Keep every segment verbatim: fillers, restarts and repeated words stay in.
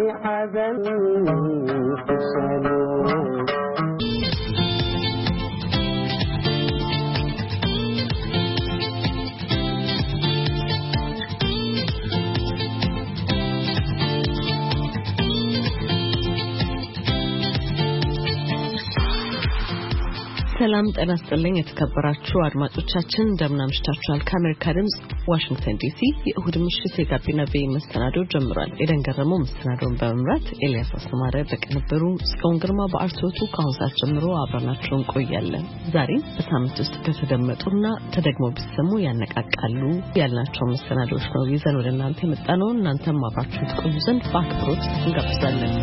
عذاب حسنو ሰላም ጤና ይስጥልኝ የተከበራችሁ አድማጮቻችን እንደምን አምሽታችኋል ከአሜሪካ ድምጽ ዋሽንግተን ዲሲ የእሁድ ምሽት የጋቢና ቤይ መሰናዶ ጀምሯል ኤደን ገረመው መሰናዶውን በመምራት ኤልያስ አስማረ በቅንብሩ ጽዮን ግርማ በአርቶቱ ከአሁን ሰዓት ጀምሮ አብረናችሁ እንቆያለን ዛሬ በሳምንት ውስጥ ከተደመጡና ተደግሞ ቢሰሙ ያነቃቃሉ ያልናቸው መሰናዶዎች ነው ይዘን ወደ እናንተ የመጣነው እናንተም አብራችሁ ትቆዩ ዘንድ በአክብሮት እንጋብዛለን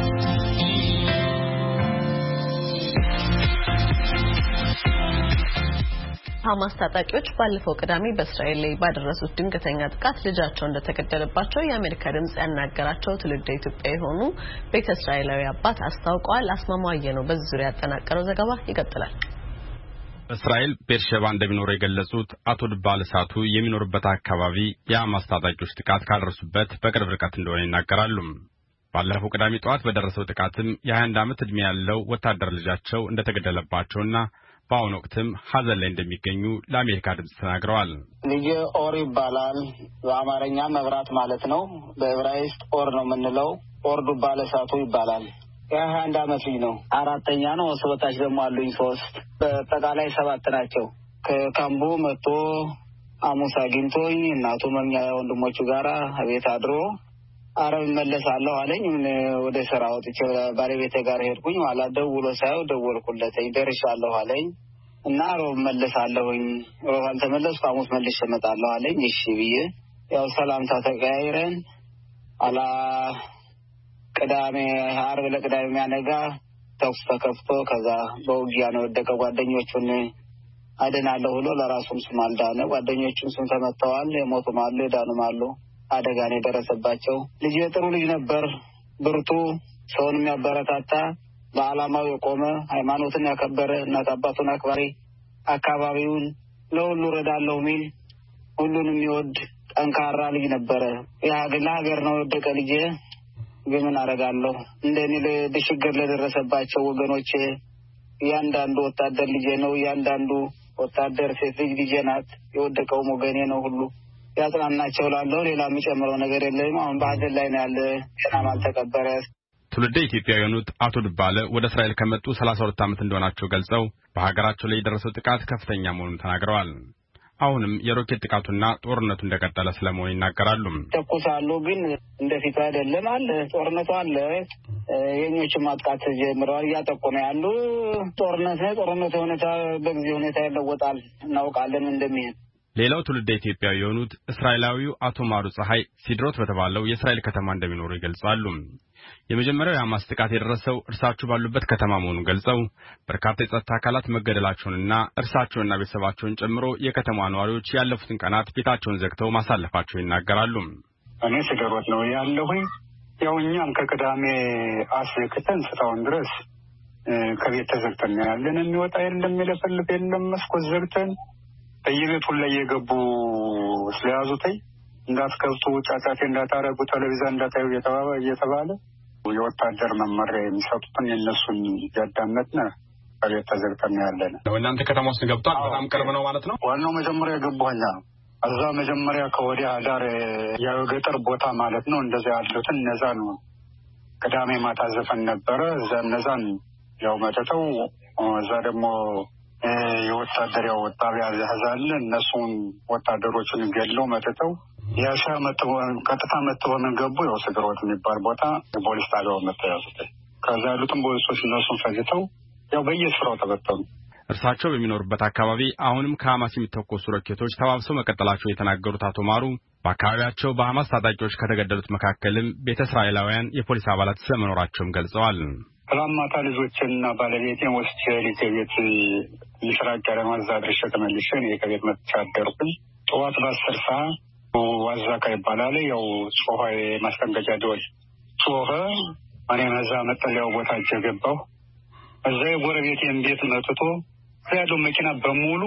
ሐማስ ታጣቂዎች ባለፈው ቅዳሜ በእስራኤል ላይ ባደረሱት ድንገተኛ ጥቃት ልጃቸው እንደተገደለባቸው የአሜሪካ ድምጽ ያናገራቸው ትውልደ ኢትዮጵያ የሆኑ ቤተ እስራኤላዊ አባት አስታውቀዋል አስማማየ ነው በዚህ ዙሪያ ያጠናቀረው ዘገባ ይቀጥላል በእስራኤል ቤርሸባ እንደሚኖር የገለጹት አቶ ድባለ ሳቱ የሚኖርበት አካባቢ የሐማስ ታጣቂዎች ጥቃት ካደረሱበት በቅርብ ርቀት እንደሆነ ይናገራሉ ባለፈው ቅዳሜ ጠዋት በደረሰው ጥቃትም የ21 ዓመት ዕድሜ ያለው ወታደር ልጃቸው እንደተገደለባቸውና በአሁኑ ወቅትም ሐዘን ላይ እንደሚገኙ ለአሜሪካ ድምጽ ተናግረዋል። ልጅ ኦር ይባላል በአማርኛ መብራት ማለት ነው። በዕብራይስጥ ኦር ነው የምንለው። ኦር ዱባለ ሳቱ ይባላል። የሀያ አንድ ዓመት ልጅ ነው። አራተኛ ነው። ወስበታች ደግሞ አሉኝ ሶስት በአጠቃላይ ሰባት ናቸው። ከካምቡ መጥቶ ሐሙስ አግኝቶኝ እናቱ መኛ ወንድሞቹ ጋራ ቤት አድሮ አረብ መለሳለሁ አለኝ። ወደ ስራ ወጥቼ ባለቤቴ ጋር ሄድኩኝ። ማለት ደውሎ ሳይው ደወልኩለትኝ ደርሻለሁ አለኝ እና ሮብ መለሳለሁኝ። ሮብ አልተመለስኩ ሐሙስ መልሼ እመጣለሁ አለኝ። እሺ ብዬ ያው ሰላምታ ተቀያይረን አላ ቅዳሜ ዓርብ ለቅዳሜ የሚያነጋ ተኩስ ተከፍቶ ከዛ በውጊያ ነው ወደቀ። ጓደኞቹን አድናለሁ ብሎ ለራሱም ስም አልዳነ። ጓደኞቹን ስም ተመተዋል። የሞቱም አሉ የዳኑም አሉ። አደጋ ነው የደረሰባቸው። ልጅ ጥሩ ልጅ ነበር ብርቱ ሰውን የሚያበረታታ በአላማው የቆመ ሃይማኖትን ያከበረ እናት አባቱን አክባሪ አካባቢውን ለሁሉ ረዳለው ሚል ሁሉንም የሚወድ ጠንካራ ልጅ ነበር። ያገላ ሀገር ነው ወደቀ ልጅ ግን ምን አረጋለሁ እንደኔ ለድሽገር ለደረሰባቸው ወገኖቼ ያንዳንዱ ወታደር ልጅ ነው ያንዳንዱ ወታደር ሴት ልጅ ናት የወደቀው ወገኔ ነው ሁሉ ያጽናናቸው ላለው ሌላ የሚጨምረው ነገር የለም። አሁን በአደል ላይ ነው ያለ ገናም አልተቀበረ። ትውልደ ኢትዮጵያውያኑት አቶ ድባለ ወደ እስራኤል ከመጡ ሰላሳ ሁለት ዓመት እንደሆናቸው ገልጸው በሀገራቸው ላይ የደረሰው ጥቃት ከፍተኛ መሆኑን ተናግረዋል። አሁንም የሮኬት ጥቃቱና ጦርነቱ እንደቀጠለ ስለመሆኑ ይናገራሉ። ተኩሳሉ ግን እንደፊት አይደለም አለ ጦርነቱ አለ። የኞቹ ማጥቃት ጀምረዋል እያጠቁ ነው ያሉ። ጦርነት ነው ጦርነቱ ሁኔታ በጊዜ ሁኔታ ይለወጣል እናውቃለን እንደሚሄድ። ሌላው ትውልደ ኢትዮጵያዊ የሆኑት እስራኤላዊው አቶ ማሩ ፀሐይ ሲድሮት በተባለው የእስራኤል ከተማ እንደሚኖሩ ይገልጻሉ። የመጀመሪያው የሐማስ ጥቃት የደረሰው እርሳቸው ባሉበት ከተማ መሆኑን ገልጸው በርካታ የጸጥታ አካላት መገደላቸውንና እርሳቸውንና ቤተሰባቸውን ጨምሮ የከተማ ነዋሪዎች ያለፉትን ቀናት ቤታቸውን ዘግተው ማሳለፋቸው ይናገራሉ። እኔ ሲድሮት ነው ያለሁኝ። ያው እኛም ከቅዳሜ አስልክተን እስካሁን ድረስ ከቤት ተዘግተን ያለን የሚወጣ የለም የሚለፈልፍ የለም መስኮት ዘግተን በየቤቱ ላይ የገቡ ስለያዙትኝ እንዳትከፍቱ ጫጫቴ እንዳታረጉ ቴሌቪዥን እንዳታዩ እየተባለ የወታደር መመሪያ የሚሰጡትን የነሱን ያዳመጥን በቤት ተዘግተን ያለን። እናንተ ከተማ ውስጥ ገብቷል በጣም ቅርብ ነው ማለት ነው። ዋናው መጀመሪያ ገቡኛ እዛ መጀመሪያ ከወዲያ ዳር የገጠር ቦታ ማለት ነው። እንደዛ ያሉትን እነዛ ነው ቅዳሜ ማታ ዘፈን ነበረ እዛ እነዛን ያው መተተው እዛ ደግሞ የወታደሪያው ወጣቢያ ያዛለ እነሱን ወታደሮችን ገድለው መተተው ያሻ መተው ቀጥታ መተው ገቡ። ያው ሲድሮት የሚባል ቦታ ፖሊስ ጣቢያው መተያዙት ከዛ ያሉትን ፖሊሶች እነሱን ፈጅተው ያው በየስፍራው ተበተኑ። እርሳቸው በሚኖርበት አካባቢ አሁንም ከሐማስ የሚተኮሱ ሮኬቶች ተባብሰው መቀጠላቸው የተናገሩት አቶ ማሩ በአካባቢያቸው በሐማስ ታጣቂዎች ከተገደሉት መካከልም ቤተ እስራኤላውያን የፖሊስ አባላት ስለመኖራቸውም ገልጸዋል። ሰላማታ ልጆችንና ባለቤቴን ወስጄ ልጄ ቤት ምስራቅ ያለማዛ ድርሻ ተመልሼ እኔ ከቤት መጥቼ አደርኩኝ። ጠዋት በአስር ሰዓት ዋዛካ ይባላል ያው ጾኸ ማስጠንቀቂያ ደወል ጾኸ። እኔም እዛ መጠለያው ቦታ ገባሁ። እዛ የጎረቤቴን ቤት መጥቶ ያለው መኪና በሙሉ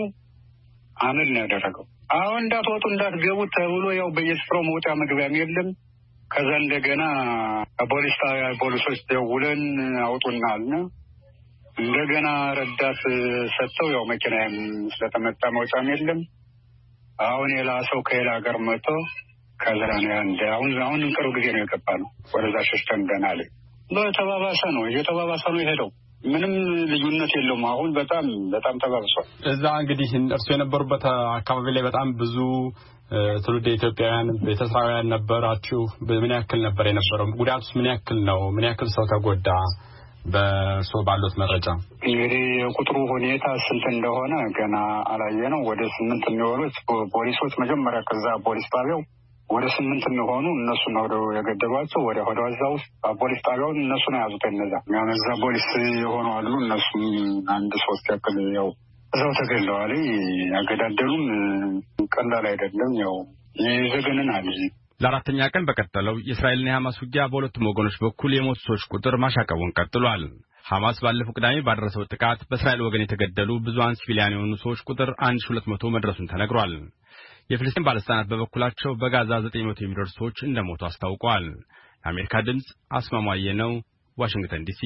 አመል ነው ያደረገው። አሁን እንዳትወጡ እንዳትገቡ ተብሎ ያው በየስፍራው መውጣ መግቢያም የለም። ከዛ እንደገና ፖሊስ ጣቢያ ፖሊሶች ደውለን አውጡናል። እንደገና ረዳት ሰጥተው ያው መኪናም ስለተመታ መውጫም የለም። አሁን የላ ሰው ከሌላ ሀገር መጥቶ ከዛ ነው እንደ አሁን አሁን ቅርብ ጊዜ ነው የገባነው። ወደዛ ሸሽተን እንደናለ በተባባሰ ነው እየተባባሰ ነው የሄደው። ምንም ልዩነት የለውም። አሁን በጣም በጣም ተባብሷል። እዛ እንግዲህ እርሱ የነበሩበት አካባቢ ላይ በጣም ብዙ ትውልደ ኢትዮጵያውያን ቤተሰባውያን ነበራችሁ። ምን ያክል ነበር የነበረው? ጉዳቱስ ምን ያክል ነው? ምን ያክል ሰው ተጎዳ? በሶ ባሉት መረጃ እንግዲህ ቁጥሩ ሁኔታ ስንት እንደሆነ ገና አላየነው። ወደ ስምንት የሚሆኑት ፖሊሶች መጀመሪያ ከዛ ፖሊስ ጣቢያው ወደ ስምንት የሚሆኑ እነሱ ነው የገደሏቸው። ወደ ሆዷ እዛው ፖሊስ ጣቢያውን እነሱ ነው ያዙት። እነዛ ያነዛ ፖሊስ የሆኑ አሉ። እነሱ አንድ ሶስት ያክል ያው እዛው ተገለዋል። ያገዳደሉም ቀላል አይደለም። ያው ይዘገነናል። ለአራተኛ ቀን በቀጠለው የእስራኤልና የሐማስ ውጊያ በሁለቱም ወገኖች በኩል የሞቱ ሰዎች ቁጥር ማሻቀቡን ቀጥሏል። ሐማስ ባለፈው ቅዳሜ ባደረሰው ጥቃት በእስራኤል ወገን የተገደሉ ብዙሃን ሲቪሊያን የሆኑ ሰዎች ቁጥር አንድ ሺህ ሁለት መቶ መድረሱን ተነግሯል። የፍልስጤም ባለስልጣናት በበኩላቸው በጋዛ ዘጠኝ መቶ የሚደርሱ ሰዎች እንደሞቱ አስታውቀዋል። የአሜሪካ ድምጽ አስማማየ ነው፣ ዋሽንግተን ዲሲ።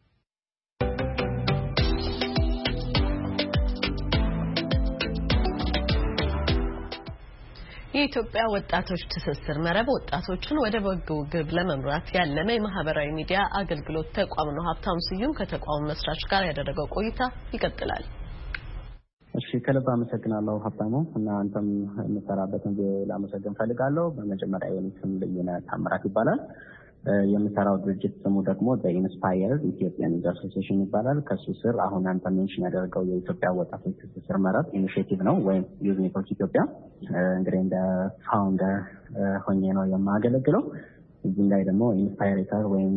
የኢትዮጵያ ወጣቶች ትስስር መረብ ወጣቶችን ወደ በጎ ግብ ለመምራት ያለመ የማህበራዊ ሚዲያ አገልግሎት ተቋም ነው። ሀብታሙ ስዩም ከተቋሙ መስራች ጋር ያደረገው ቆይታ ይቀጥላል። እሺ ከልብ አመሰግናለሁ ሀብታሙ እና አንተም የምትሰራበትን ላመሰግን ፈልጋለሁ። በመጀመሪያ የኔ ስም ልዩነት ታምራት ይባላል። የምሰራው ድርጅት ስሙ ደግሞ ኢንስፓየርድ ኢትዮጵያን ዩዝ አሶሲዬሽን ይባላል። ከሱ ስር አሁን አንተ ሜንሽን ያደረገው የኢትዮጵያ ወጣቶች ትስስር መረብ ኢኒሺዬቲቭ ነው ወይም ዩዝ ኔትወርክ ኢትዮጵያ። እንግዲህ እንደ ፋውንደር ሆኜ ነው የማገለግለው። እዚህ ላይ ደግሞ ኢንስፓይሬተር ወይም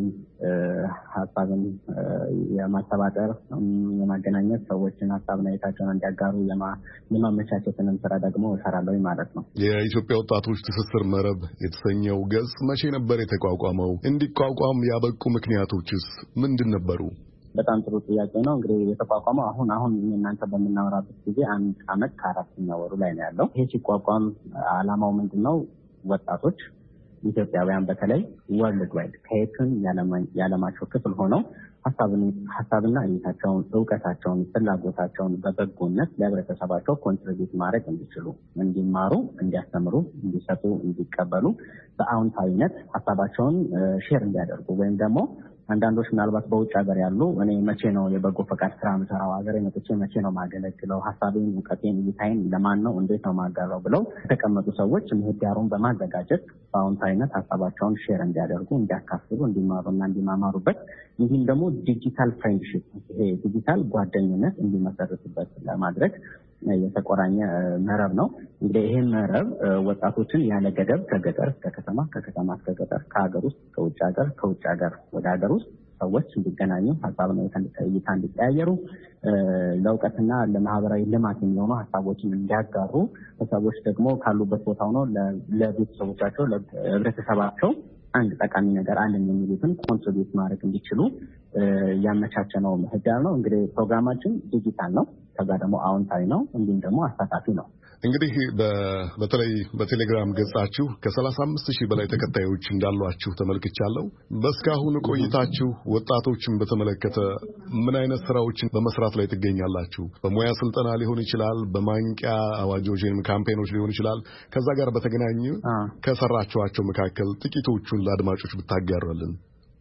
ሀሳብን የማስተባበር የማገናኘት ሰዎችን ሀሳብና እይታቸውን እንዲያጋሩ የማመቻቸትንም ስራ ደግሞ እሰራለሁ ማለት ነው። የኢትዮጵያ ወጣቶች ትስስር መረብ የተሰኘው ገጽ መቼ ነበር የተቋቋመው? እንዲቋቋም ያበቁ ምክንያቶችስ ምንድን ነበሩ? በጣም ጥሩ ጥያቄ ነው። እንግዲህ የተቋቋመው አሁን አሁን እናንተ በምናወራበት ጊዜ አንድ አመት ከአራተኛ ወሩ ላይ ነው ያለው። ይሄ ሲቋቋም አላማው ምንድነው? ወጣቶች ኢትዮጵያውያን በተለይ ወርልድ ዋይድ ከየትም ያለማቸው ክፍል ሆነው ሀሳብና እይታቸውን፣ እውቀታቸውን፣ ፍላጎታቸውን በበጎነት ለህብረተሰባቸው ኮንትሪቢዩት ማድረግ እንዲችሉ፣ እንዲማሩ፣ እንዲያስተምሩ፣ እንዲሰጡ፣ እንዲቀበሉ በአዎንታዊነት ሀሳባቸውን ሼር እንዲያደርጉ ወይም ደግሞ አንዳንዶች ምናልባት በውጭ ሀገር ያሉ እኔ መቼ ነው የበጎ ፈቃድ ስራ ምሰራው ሀገሬ መጥቼ መቼ ነው ማገለግለው ሀሳቤን፣ እውቀቴን፣ እይታዬን ለማን ነው እንዴት ነው ማጋራው ብለው የተቀመጡ ሰዎች ምህዳሩን በማዘጋጀት በአዎንታዊነት ሀሳባቸውን ሼር እንዲያደርጉ፣ እንዲያካፍሉ፣ እንዲማሩና እንዲማማሩበት እንዲሁም ደግሞ ዲጂታል ፍሬንድሺፕ ይሄ ዲጂታል ጓደኝነት እንዲመሰርቱበት ለማድረግ የተቆራኘ መረብ ነው። እንግዲህ ይሄ መረብ ወጣቶችን ያለ ገደብ ከገጠር እስከ ከተማ፣ ከከተማ እስከ ገጠር፣ ከሀገር ውስጥ ከውጭ ሀገር፣ ከውጭ ሀገር ወደ ሀገር ውስጥ ሰዎች እንዲገናኙ፣ ሀሳብና እይታ እንዲቀያየሩ፣ ለእውቀትና ለማህበራዊ ልማት የሚሆኑ ሀሳቦችን እንዲያጋሩ፣ ሰዎች ደግሞ ካሉበት ቦታ ሆነው ለቤተሰቦቻቸው፣ ለህብረተሰባቸው አንድ ጠቃሚ ነገር አለን የሚሉትን ኮንትሪቢዩት ማድረግ እንዲችሉ ያመቻቸ ነው ምህዳር ነው። እንግዲህ ፕሮግራማችን ዲጂታል ነው፣ ከዛ ደግሞ አዎንታዊ ነው፣ እንዲሁም ደግሞ አሳታፊ ነው። እንግዲህ በተለይ በቴሌግራም ገጻችሁ ከሰላሳ አምስት ሺህ በላይ ተከታዮች እንዳሏችሁ ተመልክቻለሁ። በእስካሁን ቆይታችሁ ወጣቶችን በተመለከተ ምን አይነት ስራዎችን በመስራት ላይ ትገኛላችሁ? በሙያ ስልጠና ሊሆን ይችላል፣ በማንቂያ አዋጆች ወይም ካምፔኖች ሊሆን ይችላል። ከዛ ጋር በተገናኘ ከሰራችኋቸው መካከል ጥቂቶቹን ለአድማጮች ብታጋሩልን።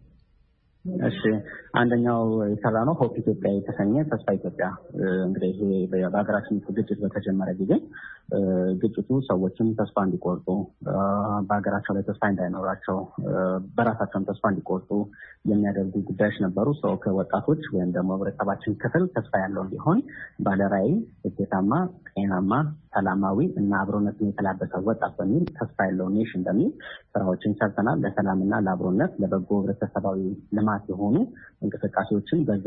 እሺ አንደኛው የሰራ ነው ሆፕ ኢትዮጵያ የተሰኘ ተስፋ ኢትዮጵያ። እንግዲህ ይሄ በሀገራችን ግጭት በተጀመረ ጊዜ ግጭቱ ሰዎችን ተስፋ እንዲቆርጡ፣ በሀገራቸው ላይ ተስፋ እንዳይኖራቸው፣ በራሳቸውም ተስፋ እንዲቆርጡ የሚያደርጉ ጉዳዮች ነበሩ። ሰው ከወጣቶች ወይም ደግሞ ህብረተሰባችን ክፍል ተስፋ ያለው እንዲሆን ባለራዕይ፣ ስኬታማ፣ ጤናማ፣ ሰላማዊ እና አብሮነትን የተላበሰ ወጣት በሚል ተስፋ ያለው ኔሽን በሚል ስራዎችን ሰርተናል። ለሰላምና ለአብሮነት ለበጎ ህብረተሰባዊ ልማት የሆኑ እንቅስቃሴዎችን በዛ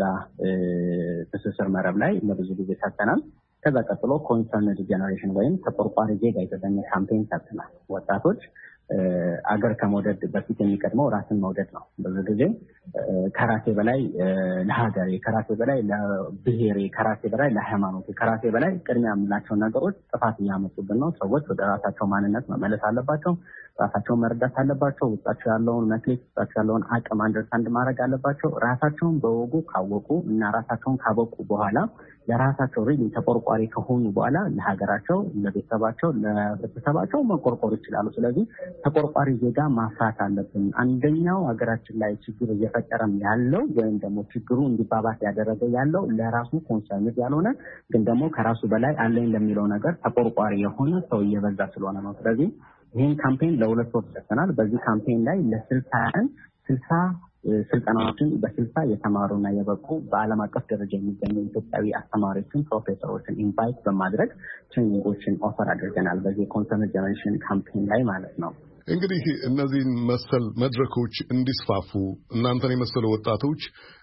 ትስስር መረብ ላይ ለብዙ ጊዜ ሰርተናል። ከዛ ቀጥሎ ኮንሰርንድ ጄኔሬሽን ወይም ተቆርቋሪ ዜጋ የተሰኘ ካምፔን ሰርተናል። ወጣቶች አገር ከመውደድ በፊት የሚቀድመው ራስን መውደድ ነው። ብዙ ጊዜ ከራሴ በላይ ለሀገሬ፣ ከራሴ በላይ ለብሔሬ፣ ከራሴ በላይ ለሃይማኖቴ፣ ከራሴ በላይ ቅድሚያ የምላቸው ነገሮች ጥፋት እያመጡብን ነው። ሰዎች ወደ ራሳቸው ማንነት መመለስ አለባቸው። ራሳቸውን መረዳት አለባቸው። ውስጣቸው ያለውን መክሊት፣ ውስጣቸው ያለውን አቅም አንደርስታንድ ማድረግ አለባቸው። ራሳቸውን በወጉ ካወቁ እና ራሳቸውን ካበቁ በኋላ ለራሳቸው ሪሊ ተቆርቋሪ ከሆኑ በኋላ ለሀገራቸው፣ ለቤተሰባቸው፣ ለቤተሰባቸው መቆርቆር ይችላሉ። ስለዚህ ተቆርቋሪ ዜጋ ማፍራት አለብን። አንደኛው ሀገራችን ላይ ችግር እየፈጠረም ያለው ወይም ደግሞ ችግሩ እንዲባባስ ያደረገ ያለው ለራሱ ኮንሰርን ያልሆነ ግን ደግሞ ከራሱ በላይ አለኝ ለሚለው ነገር ተቆርቋሪ የሆነ ሰው እየበዛ ስለሆነ ነው። ስለዚህ ይህን ካምፔን ለሁለት ወር ሰጥተናል። በዚህ ካምፔን ላይ ለስልሳ ቀን ስልሳ ስልጠናዎችን በስልሳ የተማሩና የበቁ በዓለም አቀፍ ደረጃ የሚገኙ ኢትዮጵያዊ አስተማሪዎችን፣ ፕሮፌሰሮችን ኢንቫይት በማድረግ ትሬኒንጎችን ኦፈር አድርገናል በዚህ ኮንሰርን ጀነሬሽን ካምፔን ላይ ማለት ነው። እንግዲህ እነዚህን መሰል መድረኮች እንዲስፋፉ እናንተን የመሰሉ ወጣቶች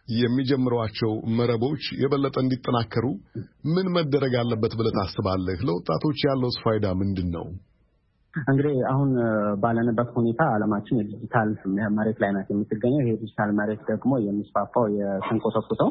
የሚጀምሯቸው መረቦች የበለጠ እንዲጠናከሩ ምን መደረግ አለበት ብለህ ታስባለህ? ለወጣቶች ያለው ፋይዳ ምንድን ነው? እንግዲህ አሁን ባለንበት ሁኔታ ዓለማችን የዲጂታል መሬት ላይ ናት የምትገኘው። ይሄ ዲጂታል መሬት ደግሞ የሚስፋፋው የስንቆሰቁሰው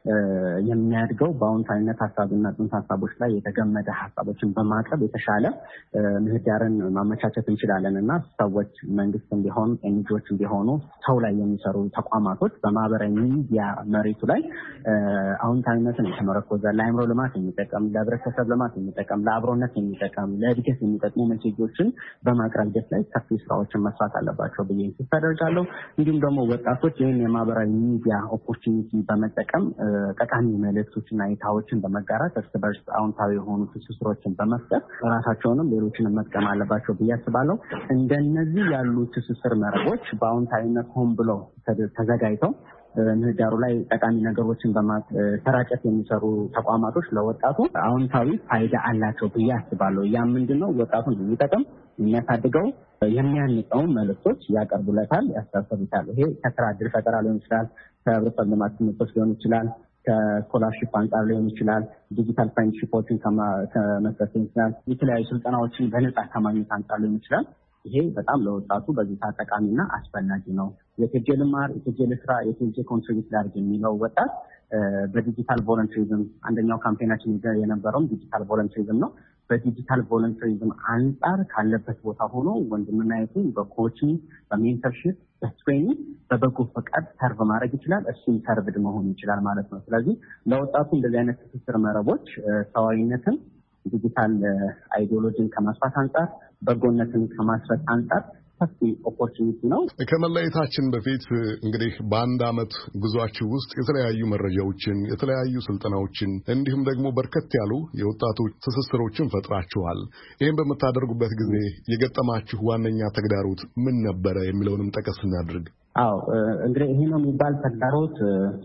የሚያድገው በአዎንታዊነት ሀሳብና ጽንሰ ሀሳቦች ላይ የተገመደ ሀሳቦችን በማቅረብ የተሻለ ምህዳርን ማመቻቸት እንችላለን እና ሰዎች መንግስትም ቢሆኑ ኤንጂኦዎችም ቢሆኑ ሰው ላይ የሚሰሩ ተቋማቶች በማህበራዊ ሚዲያ መሬቱ ላይ አዎንታዊነትን የተመረኮዘ ለአእምሮ ልማት የሚጠቀም ለህብረተሰብ ልማት የሚጠቀም ለአብሮነት የሚጠቀም ለእድገት የሚጠቅሙ ሜሴጆችን በማቅረብ ሂደት ላይ ሰፊ ስራዎችን መስራት አለባቸው ብዬ ኢንሲስት አደርጋለሁ። እንዲሁም ደግሞ ወጣቶች ይህን የማህበራዊ ሚዲያ ኦፖርቹኒቲ በመጠቀም ጠቃሚ መልእክቶችና እይታዎችን በመጋራት እርስ በርስ አዎንታዊ የሆኑ ትስስሮችን በመፍጠር ራሳቸውንም ሌሎችንም መጥቀም አለባቸው ብዬ አስባለሁ። እንደነዚህ ያሉ ትስስር መረቦች በአዎንታዊነት ሆን ብለው ተዘጋጅተው ምህዳሩ ላይ ጠቃሚ ነገሮችን በማሰራጨት የሚሰሩ ተቋማቶች ለወጣቱ አዎንታዊ ፋይዳ አላቸው ብዬ አስባለሁ። ያ ምንድነው? ወጣቱን የሚጠቅም የሚያሳድገው የሚያንጸውን መልእክቶች ያቀርቡለታል፣ ያስተሳስሩታል። ይሄ ከስራ ዕድል ፈጠራ ሊሆን ይችላል፣ ከህብረተሰብ ልማት ትምህርቶች ሊሆን ይችላል፣ ከስኮላርሺፕ አንጻር ሊሆን ይችላል፣ ዲጂታል ፍሬንድሺፖችን ከመስጠት ሊሆን ይችላል፣ የተለያዩ ስልጠናዎችን በነጻ ከማግኘት አንጻር ሊሆን ይችላል። ይሄ በጣም ለወጣቱ በዚህ ሰዓት ጠቃሚና አስፈላጊ ነው። የቴጄ ልማር፣ የቴጄ ልስራ፣ የቴጄ ኮንትሪቢዩት ላድርግ የሚለው ወጣት በዲጂታል ቮለንተሪዝም አንደኛው ካምፔናችን የነበረውም ዲጂታል ቮለንተሪዝም ነው። በዲጂታል ቮለንተሪዝም አንጻር ካለበት ቦታ ሆኖ ወንድምናየቱን በኮችንግ፣ በሜንተርሺፕ፣ በትሬኒንግ በበጎ ፈቃድ ሰርቭ ማድረግ ይችላል። እሱም ሰርቭድ መሆን ይችላል ማለት ነው። ስለዚህ ለወጣቱ እንደዚህ አይነት ትስስር መረቦች ሰዋዊነትን፣ ዲጂታል አይዲዮሎጂን ከማስፋት አንጻር፣ በጎነትን ከማስረት አንጻር ሰፊ ኦፖርቹኒቲ ነው። ከመለየታችን በፊት እንግዲህ በአንድ ዓመት ጉዟችሁ ውስጥ የተለያዩ መረጃዎችን፣ የተለያዩ ስልጠናዎችን እንዲሁም ደግሞ በርከት ያሉ የወጣቶች ትስስሮችን ፈጥራችኋል። ይህን በምታደርጉበት ጊዜ የገጠማችሁ ዋነኛ ተግዳሮት ምን ነበረ የሚለውንም ጠቀስ እናድርግ። አዎ እንግዲህ ይሄ ነው የሚባል ተግዳሮት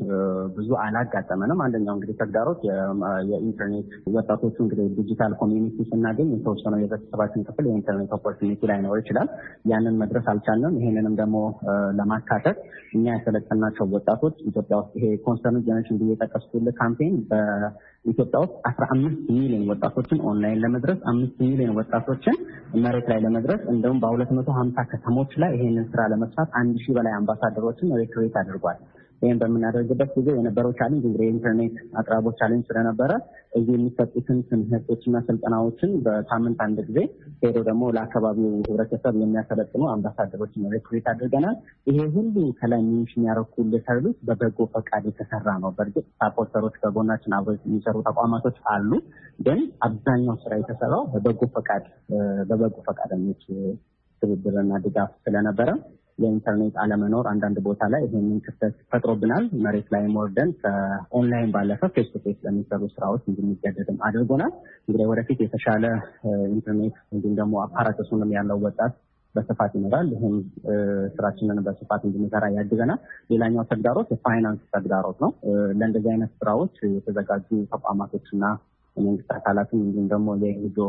ብዙ አላጋጠመንም። አንደኛው እንግዲህ ተግዳሮት የኢንተርኔት ወጣቶቹ እንግዲህ ዲጂታል ኮሚዩኒቲ ስናገኝ የተወሰነው የቤተሰባችን ክፍል የኢንተርኔት ኦፖርቹኒቲ ላይኖር ይችላል። ያንን መድረስ አልቻልንም። ይሄንንም ደግሞ ለማካተት እኛ ያሰለጠናቸው ወጣቶች ኢትዮጵያ ውስጥ ይሄ ኮንሰርን ጀነሬሽን ብዬ የጠቀስኩልህ ካምፔን በኢትዮጵያ ውስጥ አስራ አምስት ሚሊዮን ወጣቶችን ኦንላይን ለመድረስ አምስት ሚሊዮን ወጣቶችን መሬት ላይ ለመድረስ እንደውም በሁለት መቶ ሀምሳ ከተሞች ላይ ይሄንን ስራ ለመስራት አንድ ሺህ በላይ አምባሳደሮችን ሪክሩት አድርጓል። ይህን በምናደርግበት ጊዜ የነበረው ቻሌንጅ እንግዲህ የኢንተርኔት አቅራቦት ቻሌንጅ ስለነበረ እዚህ የሚሰጡትን ትምህርቶችና ስልጠናዎችን በሳምንት አንድ ጊዜ ሄዶ ደግሞ ለአካባቢው ህብረተሰብ የሚያሰለጥኑ አምባሳደሮችን ሪክሩት አድርገናል። ይሄ ሁሉ ከላይ ሚሽን ያረኩልህ ሰርቪስ በበጎ ፈቃድ የተሰራ ነው። በእርግጥ ሳፖርተሮች ከጎናችን አብረው የሚሰሩ ተቋማቶች አሉ፣ ግን አብዛኛው ስራ የተሰራው በበጎ ፈቃድ በበጎ ፈቃደኞች ትብብርና ድጋፍ ስለነበረ የኢንተርኔት አለመኖር አንዳንድ ቦታ ላይ ይሄንን ክፍተት ፈጥሮብናል። መሬት ላይ ወርደን ከኦንላይን ባለፈ ፌስ ቱ ፌስ ለሚሰሩ ስራዎች እንድንገደድም አድርጎናል። እንግዲህ ወደፊት የተሻለ ኢንተርኔት እንዲሁም ደግሞ አፓራተሱንም ያለው ወጣት በስፋት ይኖራል። ይህም ስራችንን በስፋት እንድንሰራ ያግዘናል። ሌላኛው ተግዳሮት የፋይናንስ ተግዳሮት ነው። ለእንደዚህ አይነት ስራዎች የተዘጋጁ ተቋማቶችና የመንግስት አካላትም እንዲሁም ደግሞ የኤንጂኦ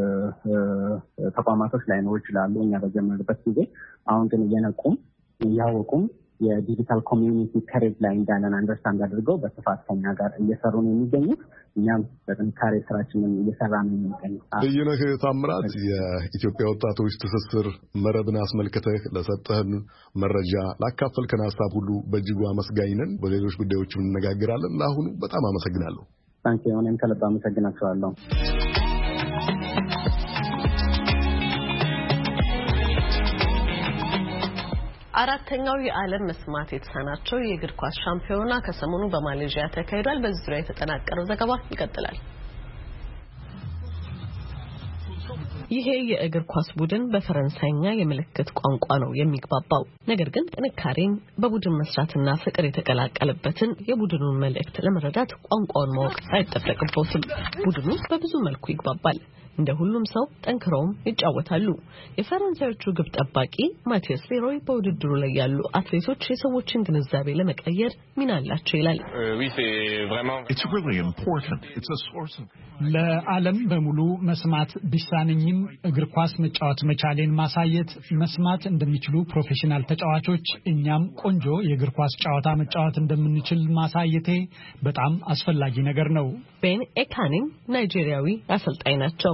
ተቋማቶች ላይኖሩ ይችላሉ እኛ በጀመርበት ጊዜ። አሁን ግን እየነቁም እያወቁም የዲጂታል ኮሚዩኒቲ ከሬጅ ላይ እንዳለን አንደርስታንድ አድርገው በስፋት ከኛ ጋር እየሰሩ ነው የሚገኙት። እኛም በጥንካሬ ስራችንን እየሰራ ነው የሚገኙት። በየነህ ታምራት፣ የኢትዮጵያ ወጣቶች ትስስር መረብን አስመልክተህ ለሰጠህን መረጃ ላካፈልከን ሀሳብ ሁሉ በእጅጉ አመስጋኝ ነን። በሌሎች ጉዳዮችም እንነጋገራለን። ለአሁኑ በጣም አመሰግናለሁ። ታንኪ ሆነን ከልብ አመሰግናቸዋለሁ። አራተኛው የዓለም መስማት የተሳናቸው የእግር ኳስ ሻምፒዮና ከሰሞኑ በማሌዥያ ተካሂዷል። በዚህ ዙሪያ የተጠናቀረው ዘገባ ይቀጥላል። ይሄ የእግር ኳስ ቡድን በፈረንሳይኛ የምልክት ቋንቋ ነው የሚግባባው። ነገር ግን ጥንካሬን በቡድን መስራትና ፍቅር የተቀላቀለበትን የቡድኑን መልእክት ለመረዳት ቋንቋውን ማወቅ አይጠበቅበትም። ቡድኑ በብዙ መልኩ ይግባባል። እንደ ሁሉም ሰው ጠንክረውም ይጫወታሉ። የፈረንሳዮቹ ግብ ጠባቂ ማቲያስ ሌሮይ በውድድሩ ላይ ያሉ አትሌቶች የሰዎችን ግንዛቤ ለመቀየር ሚና አላቸው ይላል። ለዓለም በሙሉ መስማት ቢሳነኝም እግር ኳስ መጫወት መቻሌን ማሳየት፣ መስማት እንደሚችሉ ፕሮፌሽናል ተጫዋቾች እኛም ቆንጆ የእግር ኳስ ጨዋታ መጫወት እንደምንችል ማሳየቴ በጣም አስፈላጊ ነገር ነው። ቤን ኤካኒን ናይጄሪያዊ አሰልጣኝ ናቸው።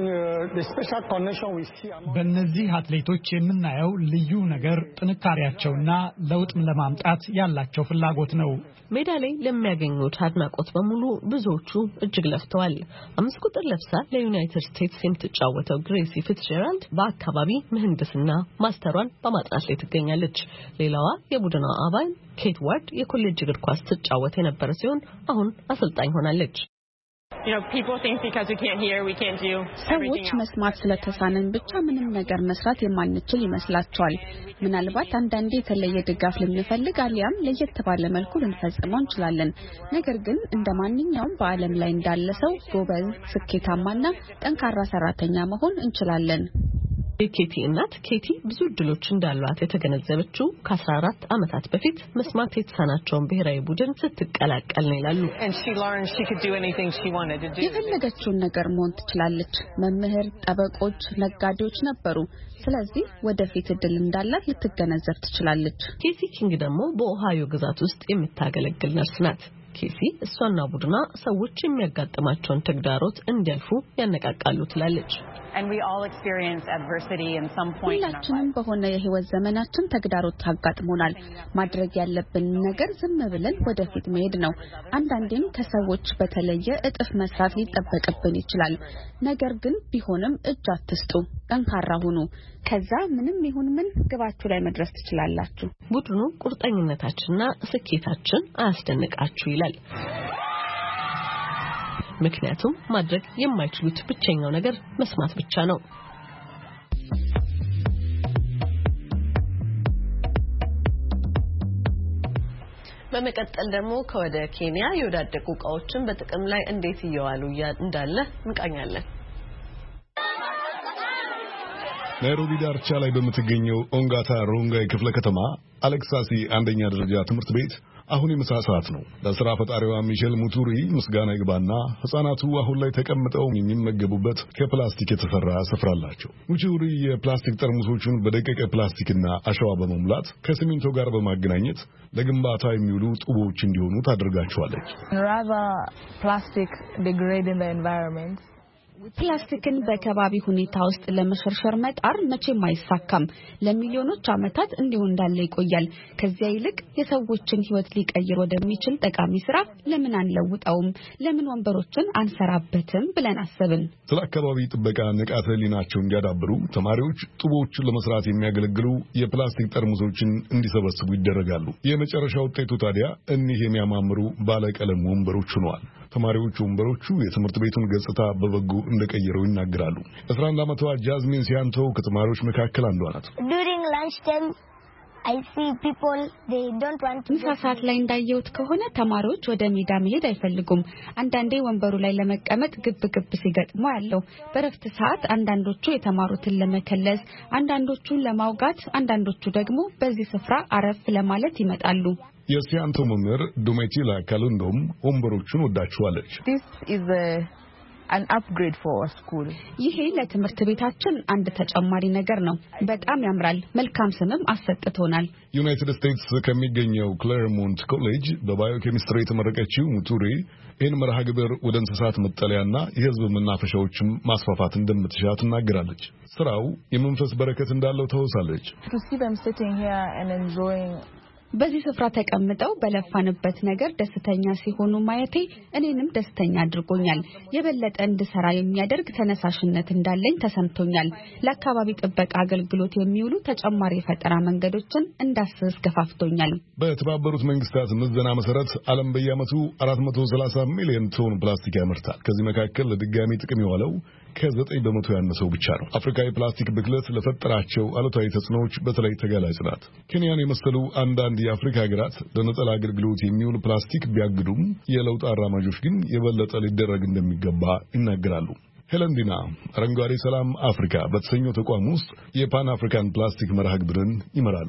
በእነዚህ አትሌቶች የምናየው ልዩ ነገር ጥንካሬያቸውና ለውጥ ለማምጣት ያላቸው ፍላጎት ነው። ሜዳ ላይ ለሚያገኙት አድናቆት በሙሉ ብዙዎቹ እጅግ ለፍተዋል። አምስት ቁጥር ለብሳ ለዩናይትድ ስቴትስ የምትጫወተው ግሬሲ ፊትዝጄራልድ በአካባቢ ምህንድስና ማስተሯን በማጥናት ላይ ትገኛለች። ሌላዋ የቡድኗ አባል ኬት ዋርድ የኮሌጅ እግር ኳስ ትጫወት የነበረ ሲሆን አሁን አሰልጣኝ ሆናለች። ሰዎች መስማት ስለተሳነን ብቻ ምንም ነገር መስራት የማንችል ይመስላቸዋል። ምናልባት አንዳንዴ የተለየ ድጋፍ ልንፈልግ አሊያም ለየት ባለ መልኩ ልንፈጽመው እንችላለን። ነገር ግን እንደ ማንኛውም በዓለም ላይ እንዳለ ሰው ጎበዝ፣ ስኬታማና ጠንካራ ሰራተኛ መሆን እንችላለን። የኬቲ እናት ኬቲ ብዙ እድሎች እንዳሏት የተገነዘበችው ከአስራ አራት ዓመታት በፊት መስማት የተሳናቸውን ብሔራዊ ቡድን ስትቀላቀል ነው ይላሉ። የፈለገችውን ነገር መሆን ትችላለች። መምህር፣ ጠበቆች፣ ነጋዴዎች ነበሩ። ስለዚህ ወደፊት እድል እንዳላት ልትገነዘብ ትችላለች። ኬሲ ኪንግ ደግሞ በኦሃዮ ግዛት ውስጥ የምታገለግል ነርስ ናት። ኬሲ እሷና ቡድኗ ሰዎች የሚያጋጥማቸውን ተግዳሮት እንዲያልፉ ያነቃቃሉ ትላለች። ሁላችንም በሆነ የህይወት ዘመናችን ተግዳሮት አጋጥሞናል። ማድረግ ያለብን ነገር ዝም ብለን ወደፊት መሄድ ነው። አንዳንዴም ከሰዎች በተለየ እጥፍ መስራት ሊጠበቅብን ይችላል። ነገር ግን ቢሆንም እጅ አትስጡ፣ ጠንካራ ሁኑ። ከዛ ምንም ይሁን ምን ግባችሁ ላይ መድረስ ትችላላችሁ። ቡድኑ ቁርጠኝነታችንና ስኬታችን አያስደንቃችሁ ይላል። ምክንያቱም ማድረግ የማይችሉት ብቸኛው ነገር መስማት ብቻ ነው። በመቀጠል ደግሞ ከወደ ኬንያ የወዳደቁ ዕቃዎችን በጥቅም ላይ እንዴት እየዋሉ እንዳለ እንቃኛለን። ናይሮቢ ዳርቻ ላይ በምትገኘው ኦንጋታ ሮንጋይ ክፍለ ከተማ አሌክሳሲ አንደኛ ደረጃ ትምህርት ቤት አሁን የምሳ ሰዓት ነው። ለሥራ ፈጣሪዋ ሚሼል ሙቱሪ ምስጋና ይግባና ህፃናቱ አሁን ላይ ተቀምጠው የሚመገቡበት ከፕላስቲክ የተሰራ ስፍራ አላቸው። ሙቱሪ የፕላስቲክ ጠርሙሶቹን በደቀቀ ፕላስቲክና አሸዋ በመሙላት ከሲሚንቶ ጋር በማገናኘት ለግንባታ የሚውሉ ጡቦች እንዲሆኑ ታደርጋቸዋለች። plastic degrading the environment. ፕላስቲክን በከባቢ ሁኔታ ውስጥ ለመሸርሸር መጣር መቼም አይሳካም። ለሚሊዮኖች ዓመታት እንዲሁ እንዳለ ይቆያል። ከዚያ ይልቅ የሰዎችን ህይወት ሊቀይር ወደሚችል ጠቃሚ ስራ ለምን አንለውጠውም? ለምን ወንበሮችን አንሰራበትም ብለን አሰብን። ስለ አካባቢ ጥበቃ ንቃተ ህሊናቸው እንዲያዳብሩ ተማሪዎች ጡቦችን ለመስራት የሚያገለግሉ የፕላስቲክ ጠርሙሶችን እንዲሰበስቡ ይደረጋሉ። የመጨረሻ ውጤቱ ታዲያ እኒህ የሚያማምሩ ባለቀለም ወንበሮች ሆነዋል። ተማሪዎቹ ወንበሮቹ የትምህርት ቤቱን ገጽታ በበጎ እንደቀየረው ይናገራሉ። አስራ አንድ ዓመቷ ጃዝሚን ሲያንቶ ከተማሪዎች መካከል አንዷ ናት። ምሳ ሰዓት ላይ እንዳየሁት ከሆነ ተማሪዎች ወደ ሜዳ መሄድ አይፈልጉም። አንዳንዴ ወንበሩ ላይ ለመቀመጥ ግብ ግብ ሲገጥሙ ያለው። በረፍት ሰዓት አንዳንዶቹ የተማሩትን ለመከለስ፣ አንዳንዶቹን ለማውጋት፣ አንዳንዶቹ ደግሞ በዚህ ስፍራ አረፍ ለማለት ይመጣሉ። የሲያንቶ መምህር ዶሜቲላ ካሉንዶም ወንበሮቹን ወዳቸዋለች። an upgrade for our school. ይሄ ለትምህርት ቤታችን አንድ ተጨማሪ ነገር ነው። በጣም ያምራል። መልካም ስምም አሰጥቶናል። ዩናይትድ ስቴትስ ከሚገኘው ክሌርሞንት ኮሌጅ በባዮኬሚስትሪ የተመረቀችው ሙቱሪ ይህን መርሃ ግብር ወደ እንስሳት መጠለያና የሕዝብ መናፈሻዎችም ማስፋፋት እንደምትሻ ትናገራለች። ስራው የመንፈስ በረከት እንዳለው ተወሳለች። በዚህ ስፍራ ተቀምጠው በለፋንበት ነገር ደስተኛ ሲሆኑ ማየቴ እኔንም ደስተኛ አድርጎኛል። የበለጠ እንድሰራ የሚያደርግ ተነሳሽነት እንዳለኝ ተሰምቶኛል። ለአካባቢ ጥበቃ አገልግሎት የሚውሉ ተጨማሪ ፈጠራ መንገዶችን እንዳስስ ገፋፍቶኛል። በተባበሩት መንግስታት ምዘና መሰረት ዓለም በየዓመቱ አራት መቶ ሰላሳ ሚሊዮን ቶን ፕላስቲክ ያመርታል። ከዚህ መካከል ለድጋሚ ጥቅም የዋለው ከዘጠኝ በመቶ ያነሰው ብቻ ነው። አፍሪካ የፕላስቲክ ብክለት ለፈጠራቸው አሉታዊ ተጽዕኖዎች በተለይ ተጋላጭ ናት። ኬንያን የመሰሉ አንዳንድ የአፍሪካ ሀገራት ለነጠላ አገልግሎት የሚውል ፕላስቲክ ቢያግዱም የለውጥ አራማጆች ግን የበለጠ ሊደረግ እንደሚገባ ይናገራሉ። ሄለን ዲና አረንጓዴ ሰላም አፍሪካ በተሰኘው ተቋም ውስጥ የፓን አፍሪካን ፕላስቲክ መርሃ ግብርን ይመራሉ።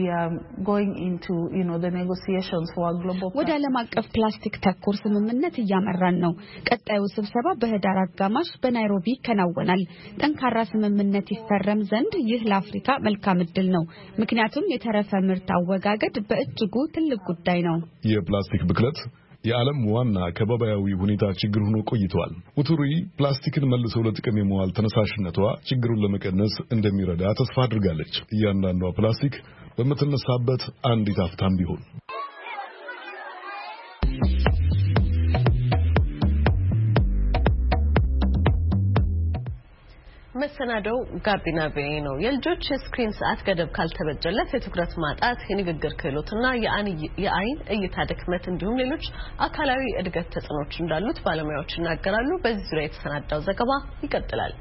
ወደ ዓለም አቀፍ ፕላስቲክ ተኮር ስምምነት እያመራን ነው። ቀጣዩ ስብሰባ በህዳር አጋማሽ በናይሮቢ ይከናወናል። ጠንካራ ስምምነት ይፈረም ዘንድ ይህ ለአፍሪካ መልካም ዕድል ነው። ምክንያቱም የተረፈ ምርት አወጋገድ በእጅጉ ትልቅ ጉዳይ ነው። የፕላስቲክ ብክለት የዓለም ዋና ከባቢያዊ ሁኔታ ችግር ሆኖ ቆይቷል። ውቱሪ ፕላስቲክን መልሶ ለጥቅም የመዋል ተነሳሽነቷ ችግሩን ለመቀነስ እንደሚረዳ ተስፋ አድርጋለች። እያንዳንዷ ፕላስቲክ በምትነሳበት አንዲት አፍታም ቢሆን መሰናዶው ጋቢና ቪኦኤ ነው። የልጆች የስክሪን ሰዓት ገደብ ካልተበጀለት የትኩረት ማጣት፣ የንግግር ክህሎትና የአይን እይታ ድክመት እንዲሁም ሌሎች አካላዊ እድገት ተጽዕኖዎች እንዳሉት ባለሙያዎች ይናገራሉ። በዚህ ዙሪያ የተሰናዳው ዘገባ ይቀጥላል።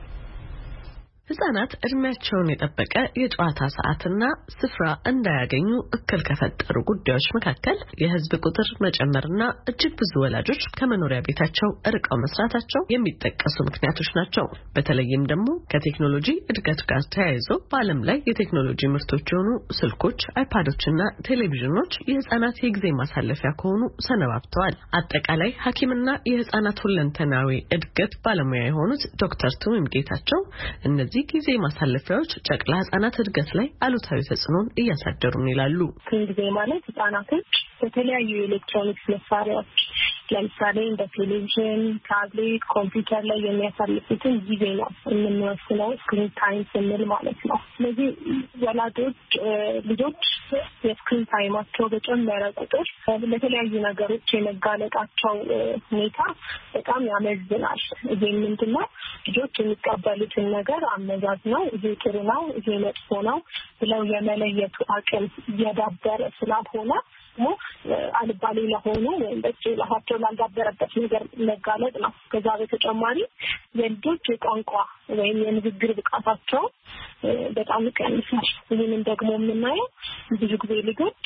ህጻናት እድሜያቸውን የጠበቀ የጨዋታ ሰዓትና ስፍራ እንዳያገኙ እክል ከፈጠሩ ጉዳዮች መካከል የህዝብ ቁጥር መጨመርና እጅግ ብዙ ወላጆች ከመኖሪያ ቤታቸው ርቀው መስራታቸው የሚጠቀሱ ምክንያቶች ናቸው። በተለይም ደግሞ ከቴክኖሎጂ እድገት ጋር ተያይዞ በዓለም ላይ የቴክኖሎጂ ምርቶች የሆኑ ስልኮች፣ አይፓዶችና ቴሌቪዥኖች የህጻናት የጊዜ ማሳለፊያ ከሆኑ ሰነባብተዋል። አጠቃላይ ሐኪምና የህጻናት ሁለንተናዊ እድገት ባለሙያ የሆኑት ዶክተር ቱሚም ጌታቸው እነዚህ እዚህ ጊዜ ማሳለፊያዎች ጨቅላ ህጻናት እድገት ላይ አሉታዊ ተጽዕኖን እያሳደሩ ነው ይላሉ። ጊዜ ማለት ህጻናቶች በተለያዩ ኤሌክትሮኒክስ መሳሪያዎች ለምሳሌ እንደ ቴሌቪዥን፣ ታብሌት፣ ኮምፒውተር ላይ የሚያሳልፉትን ጊዜ ነው የምንወስነው ስክሪን ታይም ስንል ማለት ነው። ስለዚህ ወላጆች ልጆች የስክሪን ታይማቸው በጨመረ ቁጥር ለተለያዩ ነገሮች የመጋለጣቸው ሁኔታ በጣም ያመዝናል። ይሄ ምንድነው? ልጆች የሚቀበሉትን ነገር አመዛዝነው ይሄ ጥሩ ነው፣ ይሄ መጥፎ ነው ብለው የመለየቱ አቅም እየዳበረ ስላልሆነ ሞ አልባሌ ለሆኑ ወይም በጭላቸው ላልዳበረበት ነገር መጋለጥ ነው። ከዛ በተጨማሪ የልጆች የቋንቋ ወይም የንግግር ብቃታቸው በጣም ይቀንሳል። ይህንን ደግሞ የምናየው ብዙ ጊዜ ልጆች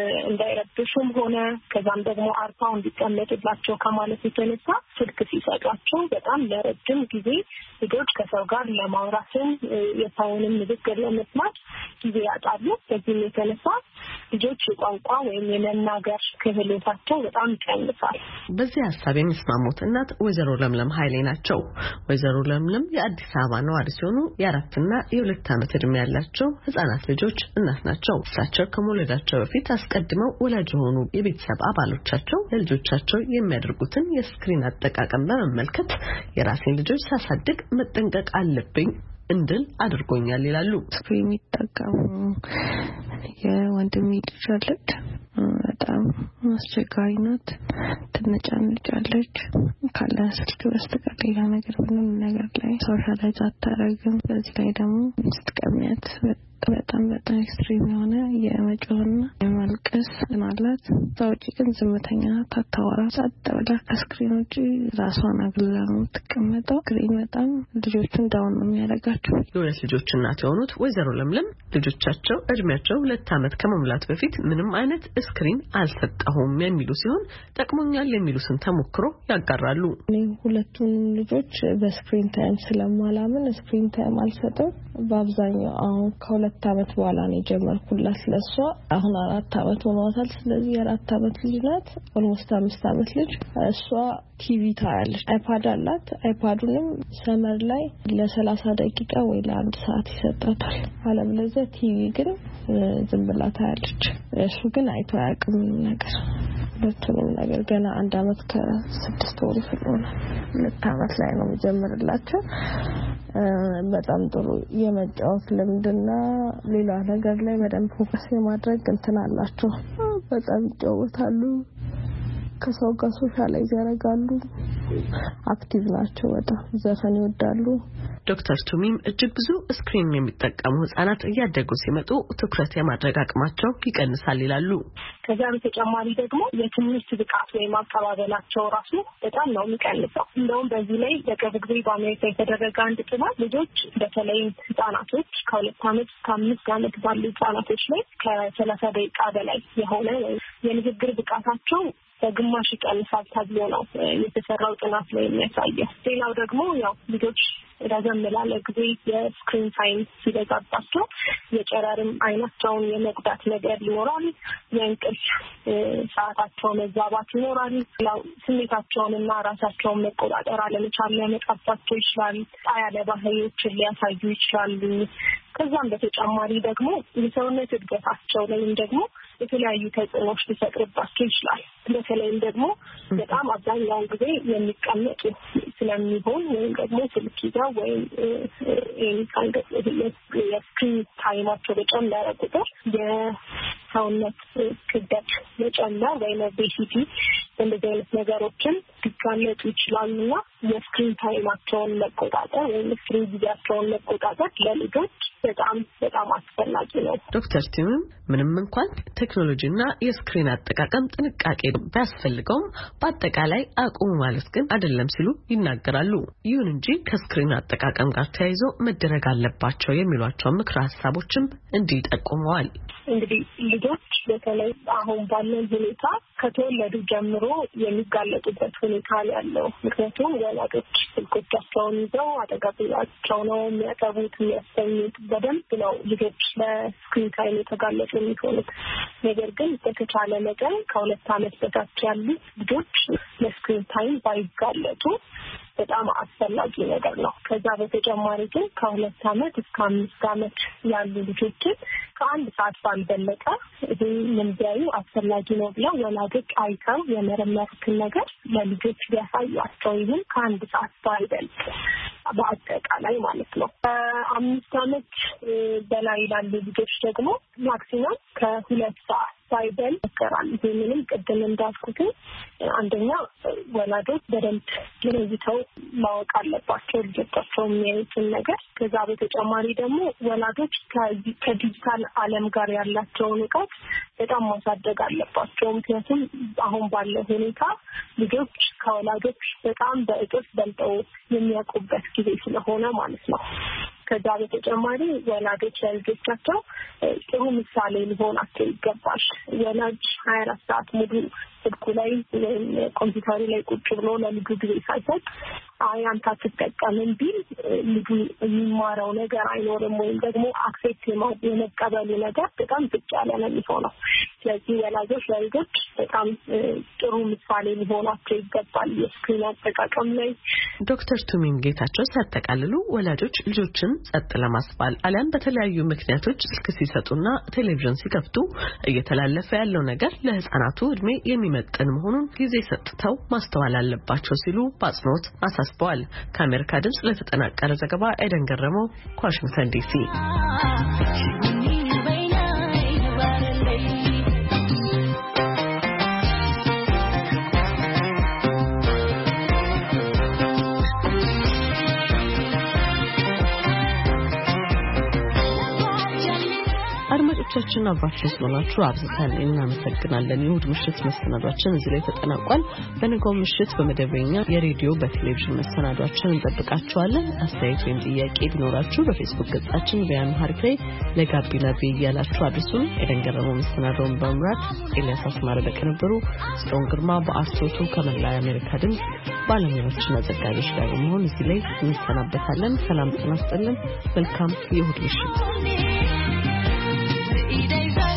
እንዳይረብሹም ሆነ ከዛም ደግሞ አርፋው እንዲቀመጡላቸው ከማለት የተነሳ ስልክ ሲሰጧቸው በጣም ለረጅም ጊዜ ልጆች ከሰው ጋር ለማውራትም የሰውንም ንግግር ለመስማት ጊዜ ያጣሉ። በዚህም የተነሳ ልጆች የቋንቋ ወይም የመናገር ክህሎታቸው በጣም ይቀንሳል። በዚህ ሀሳብ የሚስማሙት እናት ወይዘሮ ለምለም ኃይሌ ናቸው። ወይዘሮ ለምለም የአዲስ አበባ ነዋሪ ሲሆኑ የአራትና የሁለት ዓመት ዕድሜ ያላቸው ህጻናት ልጆች እናት ናቸው። እሳቸው ከመውለዳቸው በፊት አስቀድመው ወላጅ የሆኑ የቤተሰብ አባሎቻቸው ለልጆቻቸው የሚያደርጉትን የስክሪን አጠቃቀም በመመልከት የራሴን ልጆች ሳሳድግ መጠንቀቅ አለብኝ እንድል አድርጎኛል ይላሉ። ስክሪን ይጠቀሙ የወንድሜ ልጅ አለች። በጣም አስቸጋሪ ናት። ትነጫነጫለች። ካለ ስልክ በስተቀር ሌላ ነገር ምንም ነገር ላይ ሶሻላይዝ አታረግም። በዚህ ላይ ደግሞ ስትቀሚያት በጣም በጣም ኤክስትሪም የሆነ የመጮህና የማልቀስ ማለት ታውጪ ግን ዝምተኛ ናት። አታወራ። ጸጥ ብላ ከስክሪን ውጪ ራሷን አግልላ ነው የምትቀመጠው። ስክሪን በጣም ልጆቹን ዳውን ነው የሚያደርጋቸው። የሁለት ልጆች እናት የሆኑት ወይዘሮ ለምለም ልጆቻቸው እድሜያቸው ሁለት ዓመት ከመሙላት በፊት ምንም አይነት ስክሪን አልሰጠሁም የሚሉ ሲሆን ጠቅሞኛል የሚሉትን ተሞክሮ ያጋራሉ። እኔ ሁለቱን ልጆች በስክሪን ታይም ስለማላምን ስክሪን ታይም አልሰጠም። በአብዛኛው አሁን ከሁለት ዓመት በኋላ ነው የጀመርኩላት ለሷ። አሁን አራት ዓመት ሆኗታል። ስለዚህ የአራት ዓመት ልጅ ናት። ኦልሞስት አምስት ዓመት ልጅ። እሷ ቲቪ ታያለች። አይፓድ አላት። አይፓዱንም ሰመር ላይ ለሰላሳ ደቂቃ ወይ ለአንድ ሰዓት ይሰጣታል። አለበለዚያ ቲቪ ግን ዝም ብላ ታያለች። እሱ ግን አይቶ አያውቅም ነገር ሁለቱንም ነገር። ገና አንድ ዓመት ከስድስት ወር ይሆናል። ሁለት ዓመት ላይ ነው የሚጀምርላቸው። በጣም ጥሩ የመጫወት ልምድና ሌላ ነገር ላይ በደንብ ፎከስ የማድረግ እንትን አላቸው። በጣም ይጫወታሉ ከሰው ጋር ሶሻላይዝ ያደርጋሉ አክቲቭ ናቸው በጣም ዘፈን ይወዳሉ ዶክተር ቱሚም እጅግ ብዙ ስክሪን የሚጠቀሙ ህጻናት እያደጉ ሲመጡ ትኩረት የማድረግ አቅማቸው ይቀንሳል ይላሉ ከዛ በተጨማሪ ደግሞ የትምህርት ብቃት ወይም አቀባበላቸው ራሱ በጣም ነው የሚቀንሰው እንደውም በዚህ ላይ በቅርብ ጊዜ በአሜሪካ የተደረገ አንድ ጥናት ልጆች በተለይ ህጻናቶች ከሁለት ዓመት እስከ አምስት ዓመት ባሉ ህጻናቶች ላይ ከሰላሳ ደቂቃ በላይ የሆነ የንግግር ብቃታቸው በግማሽ ይቀንሳል ተብሎ ነው የተሰራው ጥናት ላይ የሚያሳየው ሌላው ደግሞ ያው ልጆች ረዘም ላለ ጊዜ የስክሪን ታይም ሲበዛባቸው የጨረርም አይናቸውን የመጉዳት ነገር ይኖራል የእንቅልፍ ሰዓታቸው መዛባት ይኖራል ያው ስሜታቸውንና ራሳቸውን መቆጣጠር አለመቻል ሊያመጣባቸው ይችላል ያለ ባህሪዎችን ሊያሳዩ ይችላሉ ከዛም በተጨማሪ ደግሞ የሰውነት እድገታቸው ላይም ደግሞ የተለያዩ ተጽዕኖዎች ሊፈጥርባቸው ይችላል በተለይም ደግሞ በጣም አብዛኛውን ጊዜ የሚቀመጡ ስለሚሆን ወይም ደግሞ ስልክ ይዘው ወይም ኤኒካይንድ የስክሪን ታይማቸው በጨመረ ቁጥር የሰውነት ክብደት መጨመር ወይም ኦቤሲቲ እንደዚህ አይነት ነገሮችን ሊጋለጡ ይችላሉና የስክሪን ታይማቸውን መቆጣጠር ወይም ስክሪን ጊዜያቸውን መቆጣጠር ለልጆች በጣም በጣም አስፈላጊ ነው ዶክተር ቲምም ምንም እንኳን ቴክኖሎጂና የስክሪን አጠቃቀም ጥንቃቄ ቢያስፈልገውም በአጠቃላይ አቁሙ ማለት ግን አይደለም ሲሉ ይናገራሉ ይሁን እንጂ ከስክሪን አጠቃቀም ጋር ተያይዞ መደረግ አለባቸው የሚሏቸው ምክረ ሐሳቦችም እንዲህ ጠቁመዋል እንግዲህ ልጆች በተለይ አሁን ባለው ሁኔታ ከተወለዱ ጀምሮ የሚጋለጡበት ሁኔታ ያለው ምክንያቱም ወላጆች ስልኮቻቸውን ይዘው አጠገባቸው ነው የሚያጠቡት የሚያስተኙት በደንብ ነው ልጆች ለስክሪን ታይም የተጋለጡ የሚሆኑት ነገር ግን በተቻለ መጠን ከሁለት ዓመት በታች ያሉ ልጆች ለስክሪን ታይም ባይጋለጡ በጣም አስፈላጊ ነገር ነው ከዛ በተጨማሪ ግን ከሁለት ዓመት እስከ አምስት ዓመት ያሉ ልጆችን ከአንድ ሰዓት ባልበለጠ ይሄ ምን ቢያዩ አስፈላጊ ነው ብለው ወላጆች አይተው የመረመሩትን ነገር ለልጆች ቢያሳዩአቸው ይህን ከአንድ ሰዓት ባልበለጠ በአጠቃላይ ማለት ነው ከአምስት ዓመት በላይ ላሉ ልጆች ደግሞ ማክሲመም ከሁለት ሰዓት ሳይበል ይከራል ይሄንንም ቅድም እንዳልኩት አንደኛ ወላጆች በደንብ ለይተው ማወቅ አለባቸው ልጆቻቸው የሚያዩትን ነገር ከዛ በተጨማሪ ደግሞ ወላጆች ከዲጂታል ዓለም ጋር ያላቸውን ዕውቀት በጣም ማሳደግ አለባቸው ምክንያቱም አሁን ባለው ሁኔታ ልጆች ከወላጆች በጣም በእጥፍ በልጠው የሚያውቁበት ጊዜ ስለሆነ ማለት ነው ከዛ በተጨማሪ ወላጆች ለልጆቻቸው ጥሩ ምሳሌ ሊሆናቸው ይገባል ወላጅ ሀያ አራት ሰዓት ሙሉ ስልኩ ላይ ወይም ኮምፒውተሩ ላይ ቁጭ ብሎ ለልጁ ጊዜ ሳይሰጥ አይ አንተ አትጠቀምም ቢል ልጁ የሚማረው ነገር አይኖርም ወይም ደግሞ አክሴፕት የመቀበሉ ነገር በጣም ዝቅ ያለ ነው የሚሆነው ስለዚህ ወላጆች ለልጆች በጣም ጥሩ ምሳሌ ሊሆናቸው ይገባል የስክሪን አጠቃቀም ላይ ዶክተር ቱሚም ጌታቸው ሲያጠቃልሉ ወላጆች ልጆችን ጸጥ ለማስባል አሊያም በተለያዩ ምክንያቶች ስልክ ሲሰጡና ቴሌቪዥን ሲከፍቱ እየተላለፈ ያለው ነገር ለህፃናቱ እድሜ የሚመጥን መሆኑን ጊዜ ሰጥተው ማስተዋል አለባቸው ሲሉ በአጽንኦት አሳስበዋል ከአሜሪካ ድምጽ ለተጠናቀረ ዘገባ ኤደን ገረመው ከዋሽንግተን ዲሲ አድማጮቻችን አብራችሁ ስለሆናችሁ አብዝተን እናመሰግናለን የእሁድ ምሽት መሰናዷችን እዚህ ላይ ተጠናቋል በነገው ምሽት በመደበኛ የሬዲዮ በቴሌቪዥን መሰናዷችን እንጠብቃችኋለን አስተያየት ወይም ጥያቄ ቢኖራችሁ በፌስቡክ ገጻችን በያምሃሪክ ላይ ለጋቢና ቢ ያላችሁ አድርሱን ኤደን ገረመው መሰናዶውን በመምራት ኤልያስ አስማረ በቅንብሩ ጽዮን ግርማ በአርቶቱ ከመላ የአሜሪካ ድምፅ ባለሙያዎችና ዘጋቢዎች ጋር በመሆን እዚህ ላይ እንሰናበታለን ሰላም ጤና ይስጥልን መልካም የእሁድ ምሽት Days